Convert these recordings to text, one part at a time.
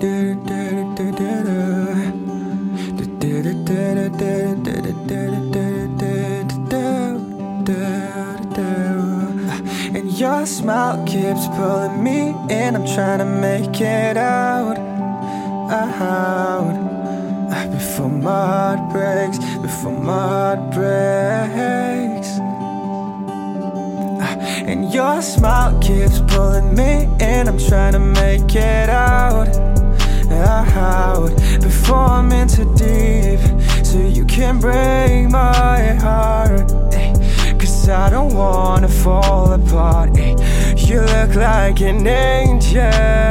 And your smile keeps pulling me in. I'm trying to make it out. Before my heart breaks, before my heart breaks. And your smile keeps pulling me in. I'm trying to make it out. Before I'm in too deep, so you can break my heart. Cause I don't wanna fall apart. You look like an angel,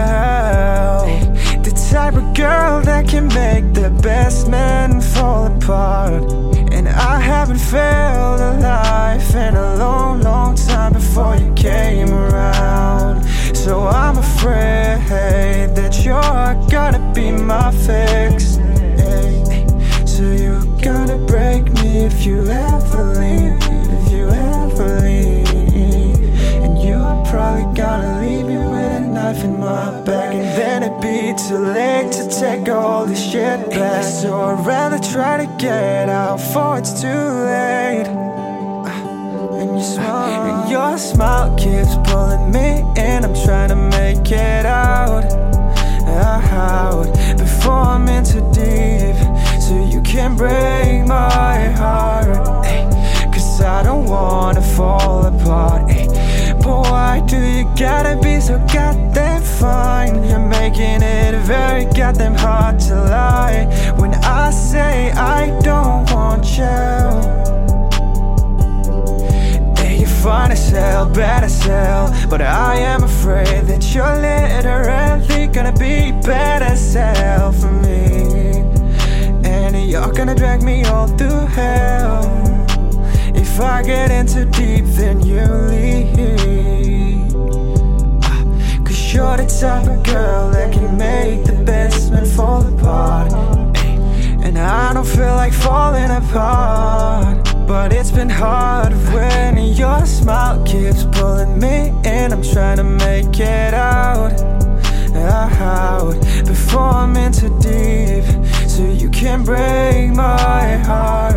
the type of girl that can make the best man fall apart. And I haven't felt alive in a long, long time before you came around. So I'm afraid that you're gonna be my fix. So you're gonna break me if you ever leave, if you ever leave. And you're probably gonna leave me with a knife in my back. And then it'd be too late to take all this shit back. So I'd rather try to get out before it's too late. And your smile keeps pulling me in. I'm trying to make it out. Before I'm in too deep, so you can break my heart. Cause I don't wanna fall apart. But why do you gotta be so goddamn fine? You're making it very goddamn hard to lie when I say I don't want you. Fine as hell, bad as hell, but I am afraid that you're literally gonna be bad as hell for me. And you're gonna drag me all through hell. If I get in too deep, then you leave. Cause you're the type of girl that can make the best man fall apart. And I don't feel like falling apart, but it's been hard when your smile keeps pulling me in. I'm trying to make it out. Before I'm in too deep, so you can break my heart.